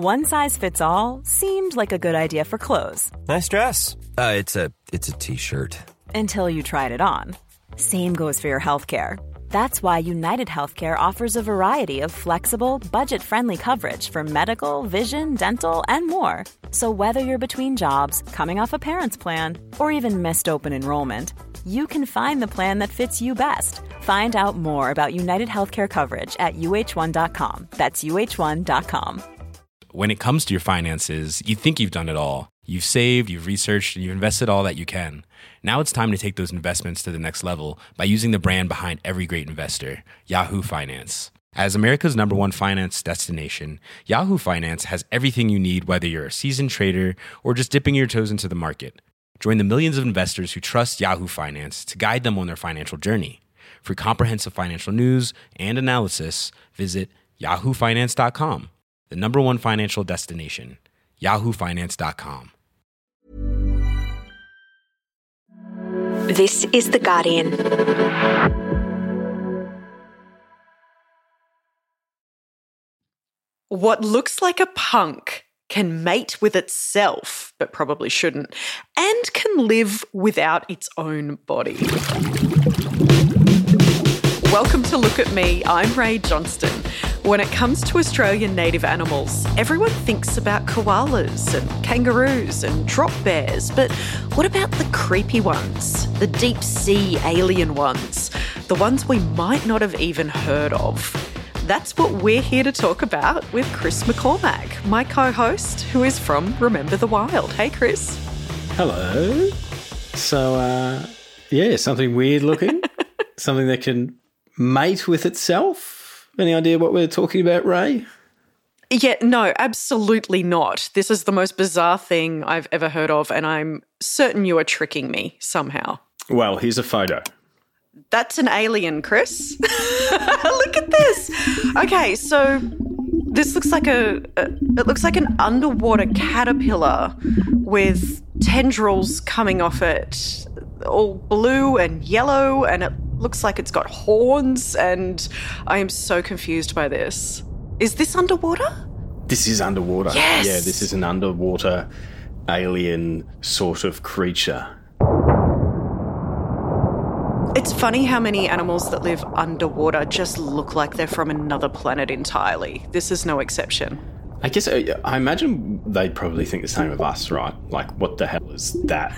One size fits all seemed like a good idea for clothes. Nice dress. It's a t-shirt. Until you tried it on. Same goes for your healthcare. That's why United Healthcare offers a variety of flexible, budget-friendly coverage for medical, vision, dental, and more. So whether you're between jobs, coming off a parent's plan, or even missed open enrollment, you can find the plan that fits you best. Find out more about United Healthcare coverage at uh1.com. That's uh1.com. When it comes to your finances, you think you've done it all. You've saved, you've researched, and you've invested all that you can. Now it's time to take those investments to the next level by using the brand behind every great investor, Yahoo Finance. As America's #1 finance destination, Yahoo Finance has everything you need, whether you're a seasoned trader or just dipping your toes into the market. Join the millions of investors who trust Yahoo Finance to guide them on their financial journey. For comprehensive financial news and analysis, visit yahoofinance.com. The #1 financial destination, yahoofinance.com. This is The Guardian. What looks like a punk can mate with itself, but probably shouldn't, and can live without its own body. Welcome to Look at Me. I'm Ray Johnston. When it comes to Australian native animals, everyone thinks about koalas and kangaroos and drop bears, but what about the creepy ones, the deep sea alien ones, the ones we might not have even heard of? That's what we're here to talk about with Chris McCormack, my co-host, who is from Remember the Wild. Hey, Chris. Hello. So, something weird looking, something that can mate with itself. Any idea what we're talking about, Ray? Yeah, no, absolutely not. This is the most bizarre thing I've ever heard of, and I'm certain you are tricking me somehow. Well, here's a photo. That's an alien, Chris. Look at this. Okay, so this looks like it looks like an underwater caterpillar with tendrils coming off it, all blue and yellow, and it looks like it's got horns, and I am so confused by this. Is this underwater? This is underwater. Yes! Yeah, this is an underwater alien sort of creature. It's funny how many animals that live underwater just look like they're from another planet entirely. This is no exception. I guess I imagine they probably think the same of us, right? Like, what the hell is that?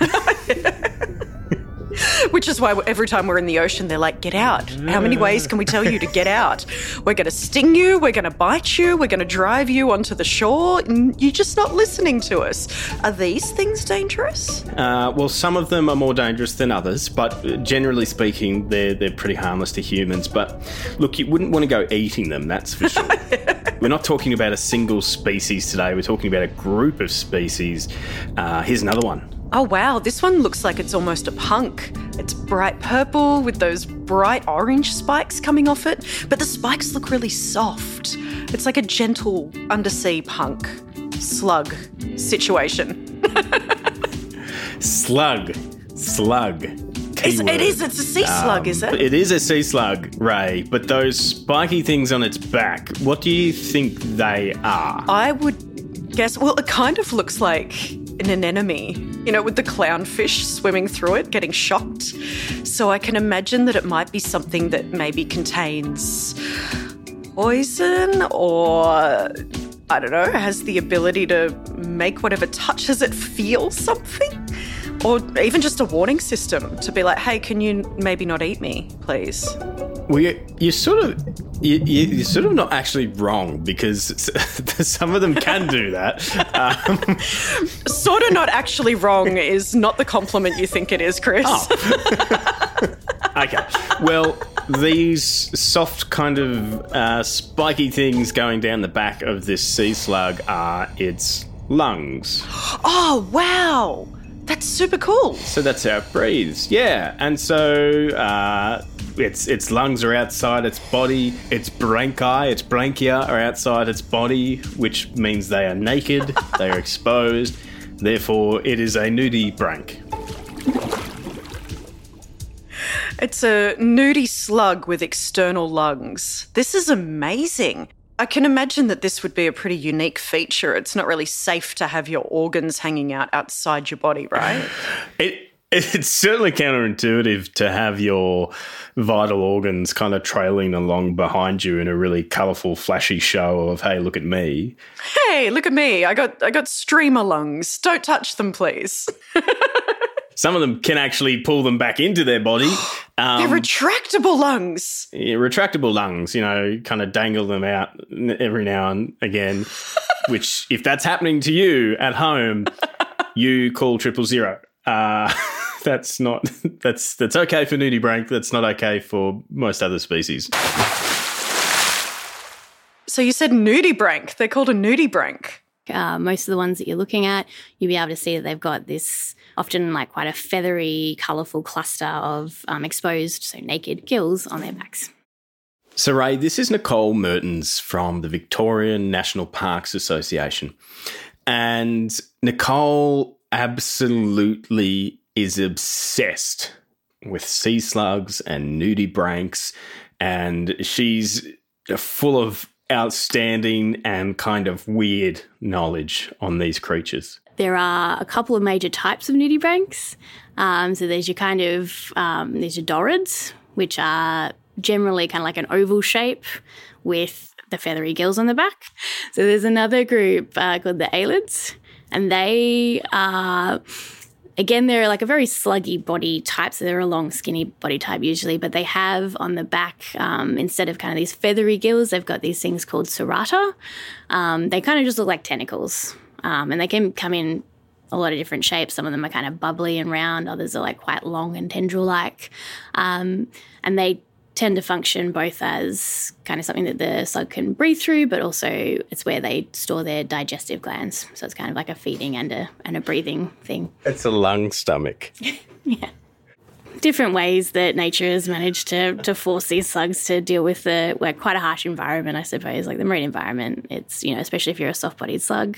Which is why every time we're in the ocean, they're like, get out. How many ways can we tell you to get out? We're going to sting you. We're going to bite you. We're going to drive you onto the shore. And you're just not listening to us. Are these things dangerous? Well, some of them are more dangerous than others, but generally speaking, they're pretty harmless to humans. But look, you wouldn't want to go eating them, that's for sure. We're not talking about a single species today. We're talking about a group of species. Here's another one. Oh, wow. This one looks like it's almost a punk. It's bright purple with those bright orange spikes coming off it, but the spikes look really soft. It's like a gentle undersea punk slug situation. Slug. It is. It's a sea slug, is it? It is a sea slug, Ray, but those spiky things on its back, what do you think they are? I would guess, well, it kind of looks like an anemone, with the clownfish swimming through it, getting shocked. So I can imagine that it might be something that maybe contains poison or, I don't know, has the ability to make whatever touches it feel something. Or even just a warning system to be like, hey, can you maybe not eat me, please? Well, you're sort of not actually wrong, because some of them can do that. Sort of not actually wrong is not the compliment you think it is, Chris. Oh. Okay. Well, these soft kind of spiky things going down the back of this sea slug are its lungs. Oh, wow. That's super cool. So that's how it breathes. Yeah. And so its lungs are outside its body. Its branchia are outside its body, which means they are naked. They are exposed. Therefore, it is a nudibranch. It's a nudie slug with external lungs. This is amazing. I can imagine that this would be a pretty unique feature. It's not really safe to have your organs hanging out outside your body, right? It's certainly counterintuitive to have your vital organs kind of trailing along behind you in a really colourful, flashy show of, hey, look at me. Hey, look at me. I got streamer lungs. Don't touch them, please. Some of them can actually pull them back into their body. They're retractable lungs. Yeah, retractable lungs, kind of dangle them out every now and again, which if that's happening to you at home, you call 000. That's okay for nudibranch. That's not okay for most other species. So you said nudibranch. They're called a nudibranch. Most of the ones that you're looking at, you'll be able to see that they've got this often like quite a feathery, colourful cluster of exposed, so naked gills on their backs. So, Ray, this is Nicole Mertens from the Victorian National Parks Association. And Nicole absolutely is obsessed with sea slugs and nudibranchs, and she's full of outstanding and kind of weird knowledge on these creatures. There are a couple of major types of nudibranchs. So there's your there's your dorids, which are generally kind of like an oval shape with the feathery gills on the back. So there's another group called the aelids, and they are, again, they're like a very sluggy body type, so they're a long, skinny body type usually, but they have on the back, instead of kind of these feathery gills, they've got these things called serrata. They kind of just look like tentacles, and they can come in a lot of different shapes. Some of them are kind of bubbly and round, others are like quite long and tendril-like, and they tend to function both as kind of something that the slug can breathe through, but also it's where they store their digestive glands. So it's kind of like a feeding and a breathing thing. It's a lung stomach. Yeah. Different ways that nature has managed to force these slugs to deal with quite a harsh environment, I suppose, like the marine environment. It's, especially if you're a soft-bodied slug.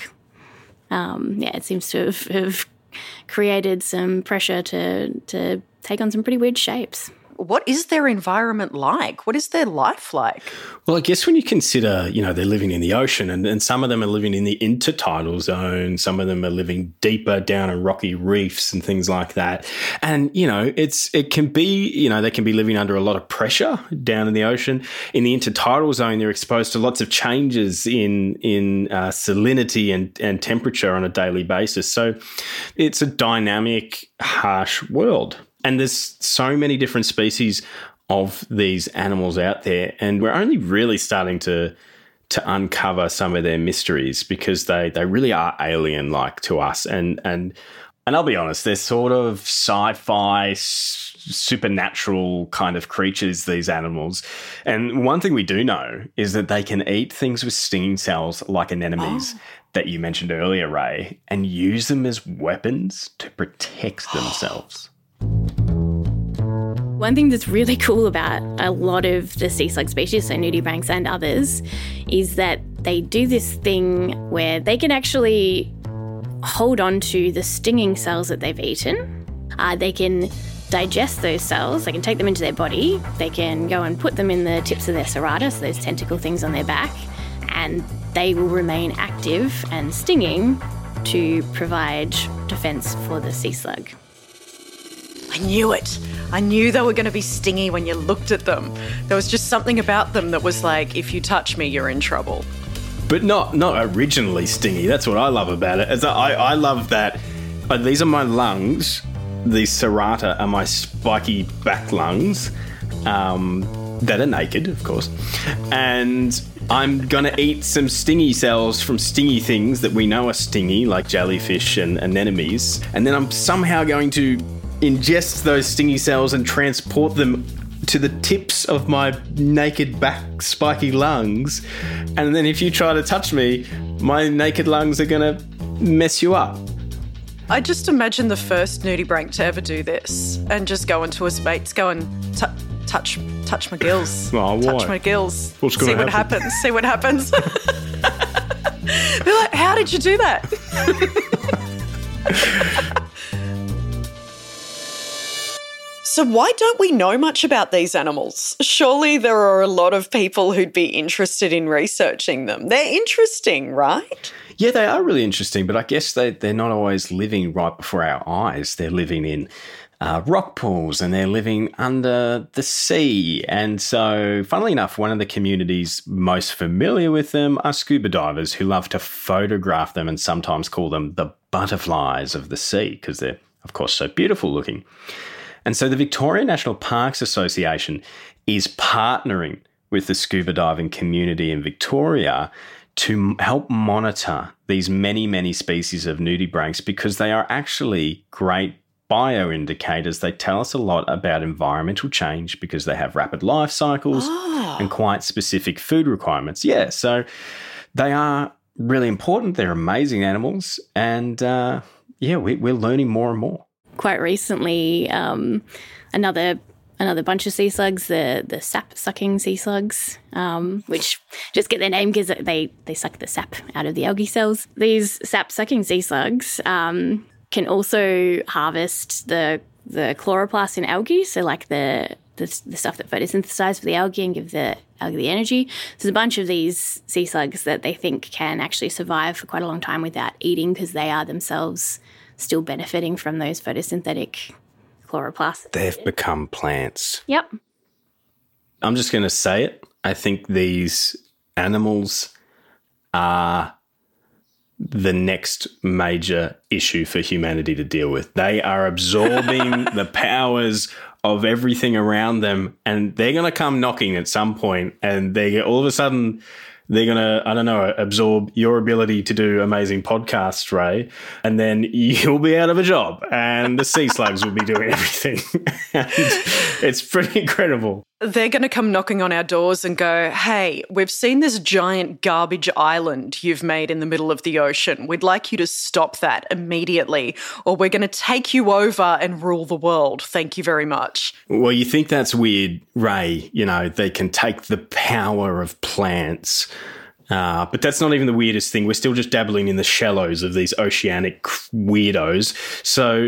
It seems to have created some pressure to take on some pretty weird shapes. What is their environment like? What is their life like? Well, I guess when you consider, they're living in the ocean, and some of them are living in the intertidal zone, some of them are living deeper down in rocky reefs and things like that. And, it can be, they can be living under a lot of pressure down in the ocean. In the intertidal zone, they're exposed to lots of changes in salinity and temperature on a daily basis. So it's a dynamic, harsh world. And there's so many different species of these animals out there, and we're only really starting to uncover some of their mysteries because they really are alien-like to us. And I'll be honest, they're sort of sci-fi, supernatural kind of creatures, these animals. And one thing we do know is that they can eat things with stinging cells like anemones that you mentioned earlier, Ray, and use them as weapons to protect themselves. One thing that's really cool about a lot of the sea slug species, so nudibranchs and others, is that they do this thing where they can actually hold on to the stinging cells that they've eaten. They can digest those cells. They can take them into their body. They can go and put them in the tips of their serrata, so those tentacle things on their back, and they will remain active and stinging to provide defense for the sea slug. I knew it. I knew they were going to be stingy when you looked at them. There was just something about them that was like, if you touch me, you're in trouble. But not originally stingy. That's what I love about it. I love that these are my lungs. These serrata are my spiky back lungs that are naked, of course. And I'm going to eat some stingy cells from stingy things that we know are stingy, like jellyfish and anemones. And then I'm somehow going to ingest those stingy cells and transport them to the tips of my naked back spiky lungs. And then if you try to touch me, my naked lungs are going to mess you up. I just imagine the first nudibranch to ever do this and just go into his mates, go and touch my gills. Oh, touch my gills. What's going to happen? See what happens. Be like, how did you do that? So why don't we know much about these animals? Surely there are a lot of people who'd be interested in researching them. They're interesting, right? Yeah, they are really interesting, but I guess they're not always living right before our eyes. They're living in rock pools and they're living under the sea. And so, funnily enough, one of the communities most familiar with them are scuba divers who love to photograph them and sometimes call them the butterflies of the sea because they're, of course, so beautiful looking. And so the Victoria National Parks Association is partnering with the scuba diving community in Victoria to help monitor these many, many species of nudibranchs because they are actually great bioindicators. They tell us a lot about environmental change because they have rapid life cycles and quite specific food requirements. Yeah, so they are really important. They're amazing animals. And we're learning more and more. Quite recently, another bunch of sea slugs, the sap-sucking sea slugs, which just get their name because they suck the sap out of the algae cells. These sap-sucking sea slugs can also harvest the chloroplast in algae, so like the stuff that photosynthesize for the algae and give the algae the energy. So there's a bunch of these sea slugs that they think can actually survive for quite a long time without eating because they are themselves still benefiting from those photosynthetic chloroplasts. They've become plants. Yep. I'm just going to say it. I think these animals are the next major issue for humanity to deal with. They are absorbing the powers of everything around them, and they're going to come knocking at some point, and all of a sudden they're going to, I don't know, absorb your ability to do amazing podcasts, Ray, and then you'll be out of a job and the sea slugs will be doing everything. And it's pretty incredible. They're going to come knocking on our doors and go, hey, we've seen this giant garbage island you've made in the middle of the ocean. We'd like you to stop that immediately, or we're going to take you over and rule the world. Thank you very much. Well, you think that's weird, Ray. You know, they can take the power of plants. But that's not even the weirdest thing. We're still just dabbling in the shallows of these oceanic weirdos. So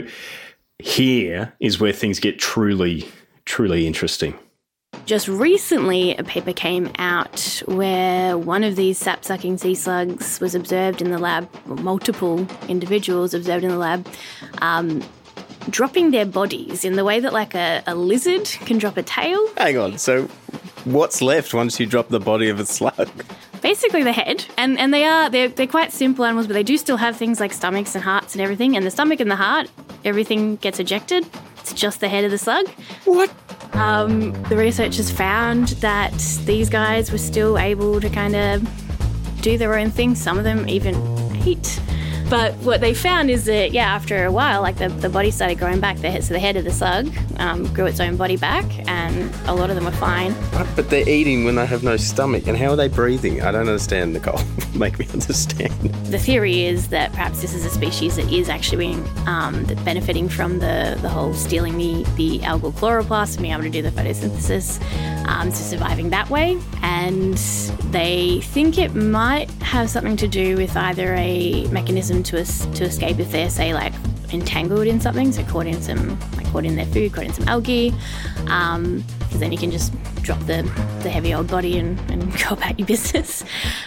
here is where things get truly, truly interesting. Just recently, a paper came out where one of these sap-sucking sea slugs was observed in the lab, multiple individuals observed in the lab, dropping their bodies in the way that like a lizard can drop a tail. Hang on, so what's left once you drop the body of a slug? Basically the head, and they're quite simple animals, but they do still have things like stomachs and hearts and everything, and the stomach and the heart, everything gets ejected. It's just the head of the slug. What? The researchers found that these guys were still able to kind of do their own thing. Some of them even ate. But what they found is that, after a while, like the body started growing back. So the head of the slug grew its own body back, and a lot of them were fine. But they're eating when they have no stomach. And how are they breathing? I don't understand, Nicole. Make me understand. The theory is that perhaps this is a species that is actually benefiting from the whole stealing the algal chloroplast and being able to do the photosynthesis, so surviving that way. And they think it might have something to do with either a mechanism to escape if they're, say, like entangled in something, so caught in their food, caught in some algae, because then you can just drop the heavy old body and go about your business.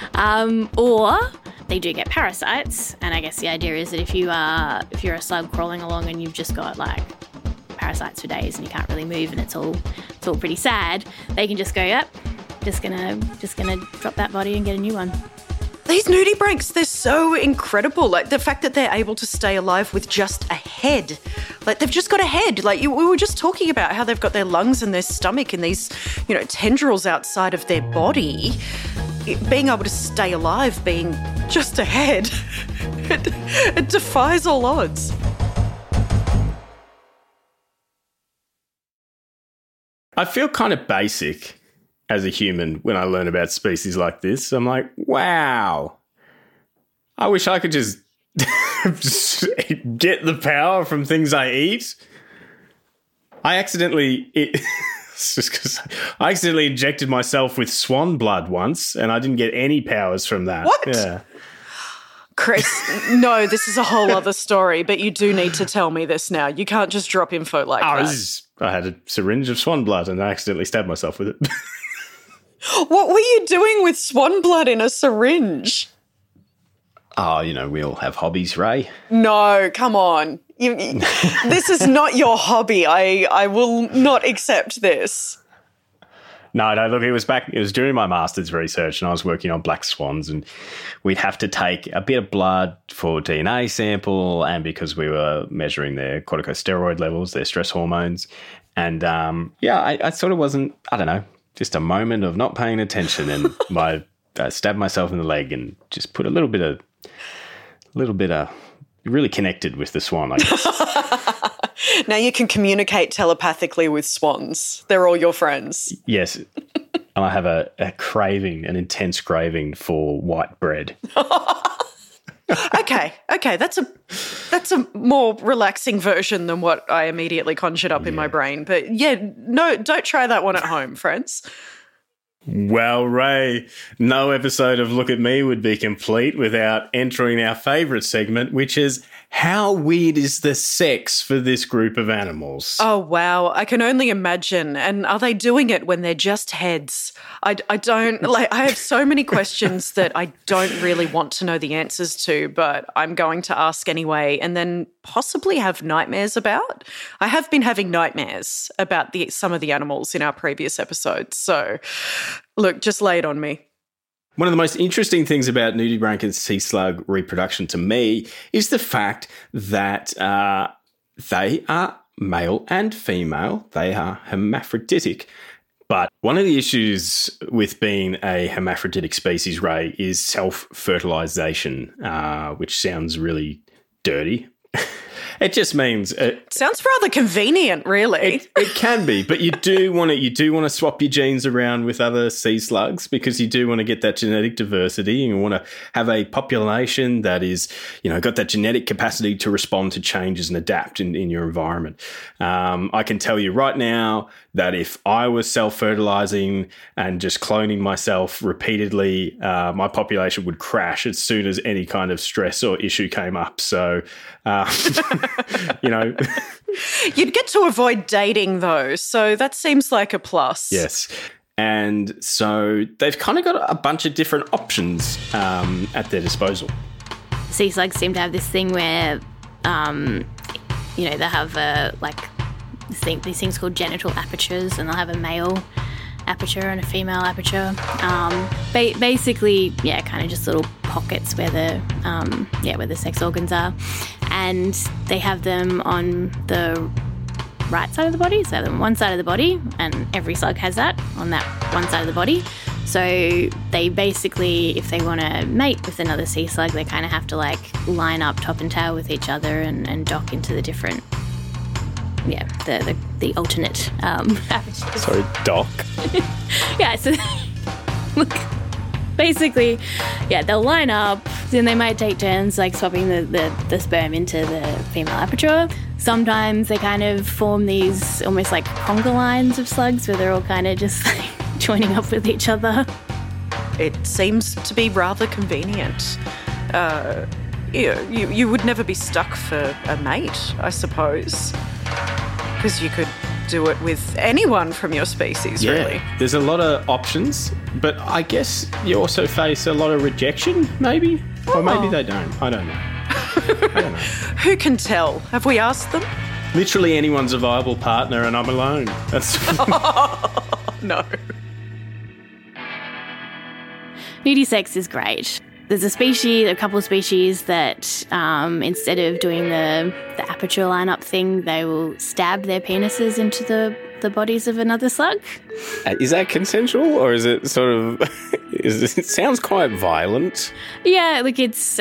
Or they do get parasites, and I guess the idea is that if you're a slug crawling along and you've just got like parasites for days and you can't really move and it's all pretty sad, they can just go, yep, just gonna drop that body and get a new one. These nudibranchs, they're so incredible. Like the fact that they're able to stay alive with just a head. Like they've just got a head. Like we were just talking about how they've got their lungs and their stomach and these, tendrils outside of their body. Being able to stay alive being just a head, it defies all odds. I feel kind of basic as a human when I learn about species like this. I'm like, wow, I wish I could just get the power from things I eat. I accidentally injected myself with swan blood once and I didn't get any powers from that. What? Yeah. Chris, no, this is a whole other story, but you do need to tell me this now. You can't just drop info like that. I had a syringe of swan blood and I accidentally stabbed myself with it. What were you doing with swan blood in a syringe? Oh, we all have hobbies, Ray. No, come on. This is not your hobby. I will not accept this. No, look, it was during my master's research and I was working on black swans and we'd have to take a bit of blood for DNA sample and because we were measuring their corticosteroid levels, their stress hormones. And, I sort of wasn't, I don't know, just a moment of not paying attention and I stabbed myself in the leg and just put a little bit of, really connected with the swan, I guess. Now you can communicate telepathically with swans. They're all your friends. Yes. And I have an intense craving for white bread. Okay. That's a more relaxing version than what I immediately conjured up in my brain. But no, don't try that one at home, friends. Well, Ray, no episode of Look at Me would be complete without entering our favourite segment, which is how weird is the sex for this group of animals? Oh, wow. I can only imagine. And are they doing it when they're just heads? I have so many questions that I don't really want to know the answers to, but I'm going to ask anyway and then possibly have nightmares about. I have been having nightmares about some of the animals in our previous episodes. So, look, just lay it on me. One of the most interesting things about nudibranch and sea slug reproduction to me is the fact that they are male and female. They are hermaphroditic. But one of the issues with being a hermaphroditic species, Ray, is self-fertilization, which sounds really dirty. It just means sounds rather convenient, really. It can be, but you do want to swap your genes around with other sea slugs because you do want to get that genetic diversity and you want to have a population that is, got that genetic capacity to respond to changes and adapt in your environment. I can tell you right now that if I was self-fertilizing and just cloning myself repeatedly, my population would crash as soon as any kind of stress or issue came up. So, You'd get to avoid dating, though, so that seems like a plus. Yes. And so they've kind of got a bunch of different options at their disposal. Sea slugs seem to have this thing where, they have these things called genital apertures, and they'll have a male aperture and a female aperture. Basically, kind of just little pockets where the sex organs are, and they have them on the right side of the body. So they have them on one side of the body, and every slug has that on that one side of the body. So they basically, if they want to mate with another sea slug, they kind of have to line up top and tail with each other and dock into the different. The alternate apertures. Sorry, dock. So look, basically, they'll line up, then they might take turns swapping the sperm into the female aperture. Sometimes they kind of form these almost like conga lines of slugs where they're all kind of just joining up with each other. It seems to be rather convenient. You would never be stuck for a mate, I suppose. Because you could do it with anyone from your species, really. There's a lot of options, but I guess you also face a lot of rejection, maybe? Or maybe they don't. I don't know. Who can tell? Have we asked them? Literally anyone's a viable partner and I'm alone. That's No. Nudie sex is great. There's a couple of species that instead of doing the aperture line-up thing, they will stab their penises into the bodies of another slug. Is that consensual, or is it sort of... it sounds quite violent. Yeah, it's...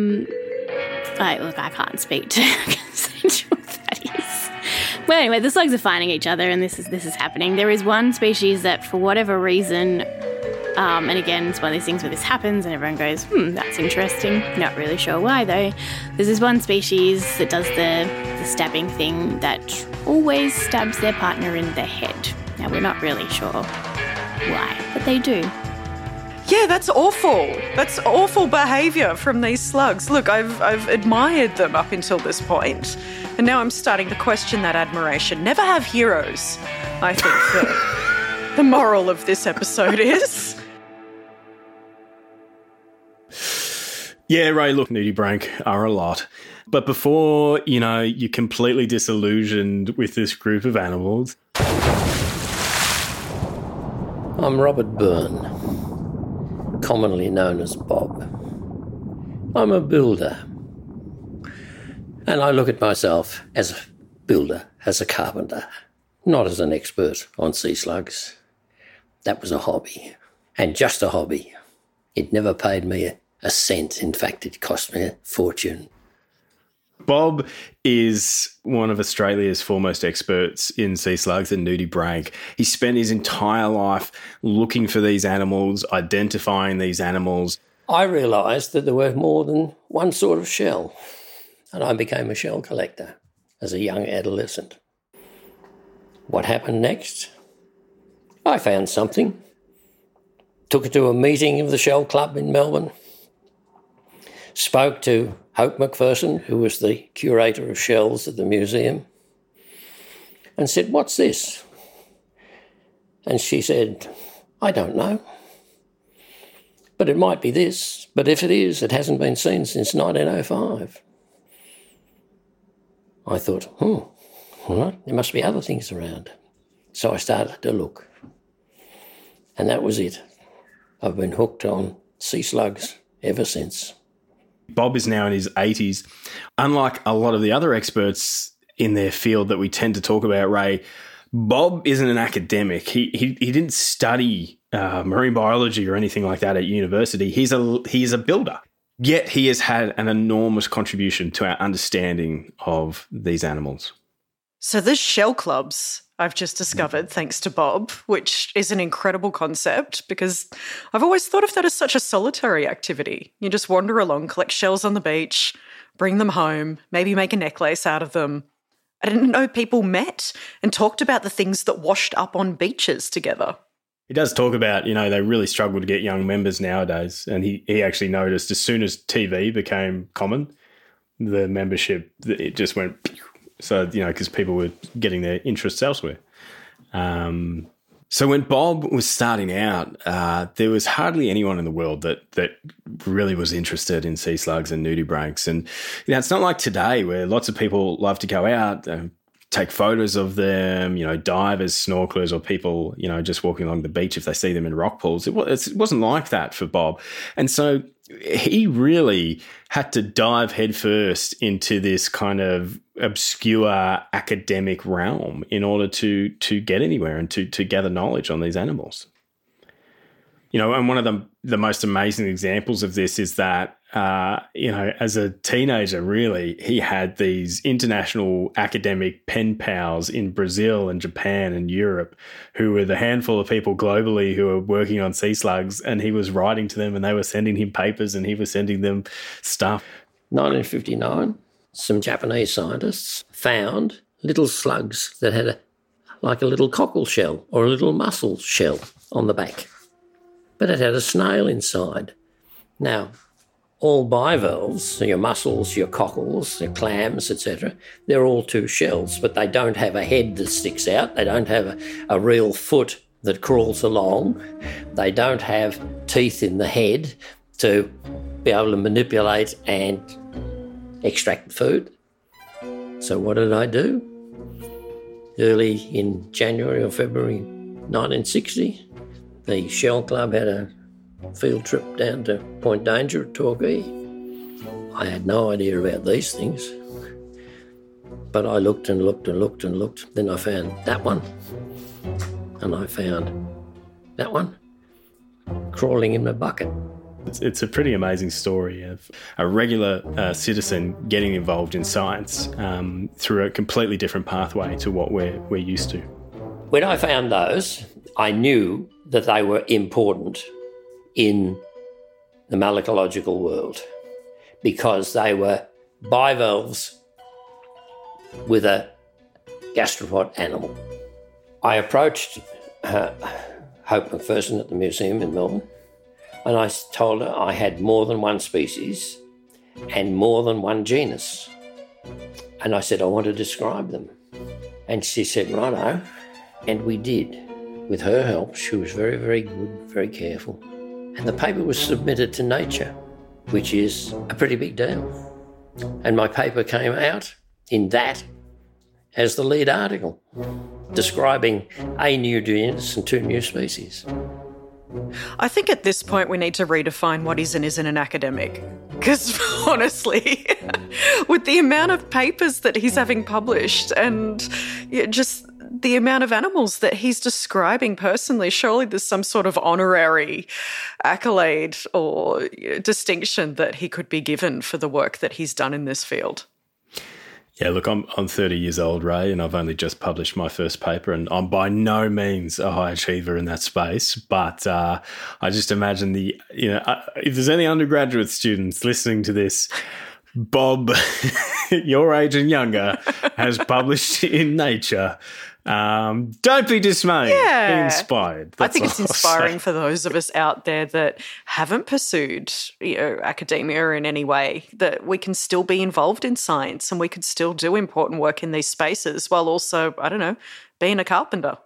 I can't speak to how consensual that is. Well, anyway, the slugs are finding each other, and this is happening. There is one species that, for whatever reason... and again, it's one of these things where this happens and everyone goes, that's interesting. Not really sure why, though. There's this one species that does the stabbing thing that always stabs their partner in the head. Now, we're not really sure why, but they do. Yeah, that's awful. That's awful behaviour from these slugs. Look, I've admired them up until this point, and now I'm starting to question that admiration. Never have heroes, I think the moral of this episode is. Yeah, Ray, look, nudibranch are a lot. But before, you're completely disillusioned with this group of animals. I'm Robert Byrne, commonly known as Bob. I'm a builder. And I look at myself as a builder, as a carpenter, not as an expert on sea slugs. That was a hobby, and just a hobby. It never paid me a cent. In fact, it cost me a fortune. Bob is one of Australia's foremost experts in sea slugs and nudibranch. He spent his entire life looking for these animals, identifying these animals. I realised that there were more than one sort of shell, and I became a shell collector as a young adolescent. What happened next? I found something, took it to a meeting of the Shell Club in Melbourne, spoke to Hope McPherson, who was the curator of shells at the museum, and said, "What's this?" And she said, "I don't know. But it might be this. But if it is, it hasn't been seen since 1905. I thought, all right, there must be other things around. So I started to look. And that was it. I've been hooked on sea slugs ever since. Bob is now in his 80s. Unlike a lot of the other experts in their field that we tend to talk about, Ray, Bob isn't an academic. He didn't study marine biology or anything like that at university. He's a builder. Yet he has had an enormous contribution to our understanding of these animals. So there's shell clubs I've just discovered thanks to Bob, which is an incredible concept because I've always thought of that as such a solitary activity. You just wander along, collect shells on the beach, bring them home, maybe make a necklace out of them. I didn't know people met and talked about the things that washed up on beaches together. He does talk about, they really struggle to get young members nowadays. And he actually noticed as soon as TV became common, the membership, it just went pew. So, because people were getting their interests elsewhere. So when Bob was starting out, there was hardly anyone in the world that really was interested in sea slugs and nudibranchs. And, it's not like today where lots of people love to go out, take photos of them, divers, snorkelers, or people, just walking along the beach if they see them in rock pools. It wasn't like that for Bob. And so he really had to dive headfirst into this kind of obscure academic realm in order to get anywhere and to gather knowledge on these animals. And one of the most amazing examples of this is that, as a teenager, really, he had these international academic pen pals in Brazil and Japan and Europe who were the handful of people globally who were working on sea slugs, and he was writing to them and they were sending him papers and he was sending them stuff. 1959, some Japanese scientists found little slugs that had like a little cockle shell or a little mussel shell on the back. But it had a snail inside. Now, all bivalves, your mussels, your cockles, your clams, etc., they're all two shells, but they don't have a head that sticks out. They don't have a real foot that crawls along. They don't have teeth in the head to be able to manipulate and extract the food. So what did I do? Early in January or February 1960, the Shell Club had a field trip down to Point Danger at Torquay. I had no idea about these things, but I looked and looked and looked and looked. Then I found that one, and I found that one crawling in a bucket. It's a pretty amazing story of a regular citizen getting involved in science through a completely different pathway to what we're used to. When I found those, I knew that they were important in the malacological world because they were bivalves with a gastropod animal. I approached Hope McPherson at the museum in Melbourne. And I told her I had more than one species and more than one genus. And I said, I want to describe them. And she said, righto. And we did. With her help, she was very, very good, very careful. And the paper was submitted to Nature, which is a pretty big deal. And my paper came out in that as the lead article, describing a new genus and 2 new species. I think at this point we need to redefine what is and isn't an academic. Because honestly, with the amount of papers that he's having published and just the amount of animals that he's describing personally, surely there's some sort of honorary accolade or distinction that he could be given for the work that he's done in this field. Yeah, look, I'm 30 years old, Ray, and I've only just published my first paper, and I'm by no means a high achiever in that space. But I just imagine if there's any undergraduate students listening to this, Bob, your age and younger, has published in Nature. Don't be dismayed. Be inspired. I think it's inspiring for those of us out there that haven't pursued academia in any way, that we can still be involved in science and we could still do important work in these spaces while also, I don't know, being a carpenter.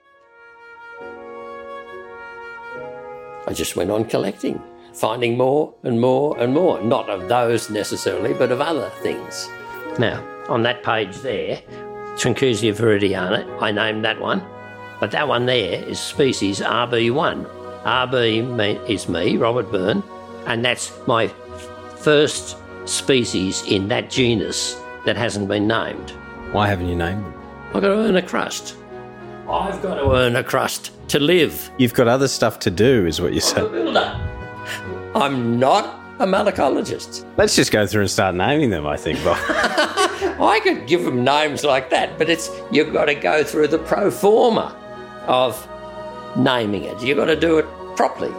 I just went on collecting, finding more and more and more, not of those necessarily, but of other things. Now, on that page there, Trincusia viridiana, I named that one, but that one there is species RB1. RB is me, Robert Byrne, and that's my first species in that genus that hasn't been named. Why haven't you named them? I've got to earn a crust. I've got to earn a crust to live. You've got other stuff to do, is what you I'm a builder. I'm not a malacologist. Let's just go through and start naming them, I think, Bob. I could give them names like that, but you've got to go through the pro forma of naming it. You've got to do it properly.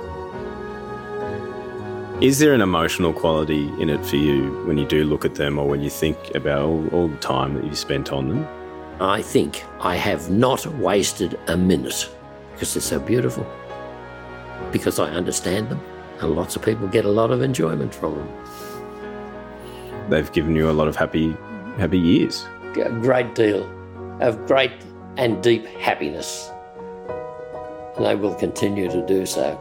Is there an emotional quality in it for you when you do look at them or when you think about all the time that you've spent on them? I think I have not wasted a minute because they're so beautiful, because I understand them, and lots of people get a lot of enjoyment from them. They've given you a lot of happy years. A great deal of great and deep happiness. And they will continue to do so.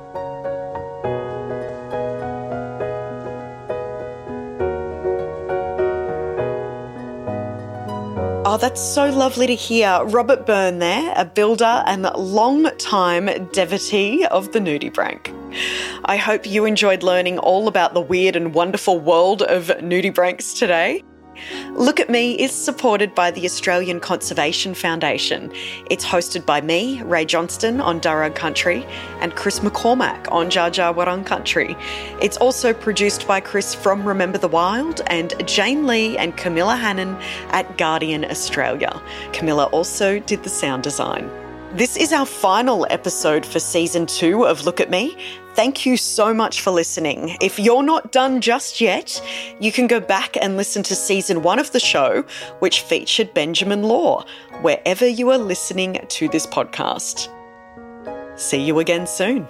Oh, that's so lovely to hear. Robert Byrne there, a builder and long-time devotee of the nudibranch. I hope you enjoyed learning all about the weird and wonderful world of nudibranchs today. Look at Me is supported by the Australian Conservation Foundation. It's hosted by me, Ray Johnston, on Darug Country, and Chris McCormack on Dja Dja Wurrung Country. It's also produced by Chris from Remember the Wild and Jane Lee and Camilla Hannon at Guardian Australia. Camilla also did the sound design. This is our final episode for Season 2 of Look at Me. Thank you so much for listening. If you're not done just yet, you can go back and listen to Season 1 of the show, which featured Benjamin Law, wherever you are listening to this podcast. See you again soon.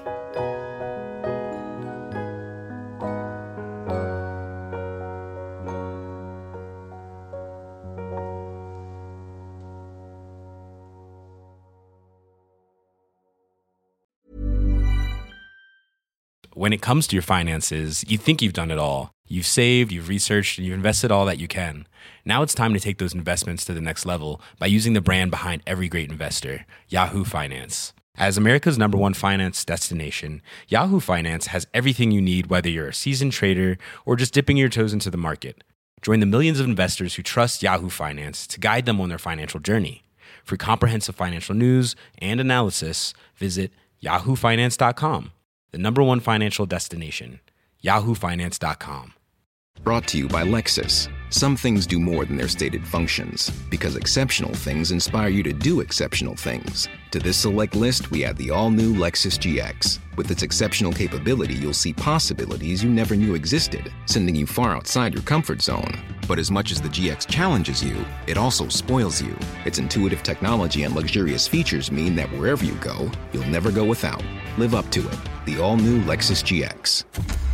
When it comes to your finances, you think you've done it all. You've saved, you've researched, and you've invested all that you can. Now it's time to take those investments to the next level by using the brand behind every great investor, Yahoo Finance. As America's #1 finance destination, Yahoo Finance has everything you need, whether you're a seasoned trader or just dipping your toes into the market. Join the millions of investors who trust Yahoo Finance to guide them on their financial journey. For comprehensive financial news and analysis, visit yahoofinance.com. The #1 financial destination, yahoofinance.com. Brought to you by Lexus. Some things do more than their stated functions, because exceptional things inspire you to do exceptional things. To this select list, we add the all-new Lexus GX. With its exceptional capability, you'll see possibilities you never knew existed, sending you far outside your comfort zone. But as much as the GX challenges you, it also spoils you. Its intuitive technology and luxurious features mean that wherever you go, you'll never go without. Live up to it. The all-new Lexus GX.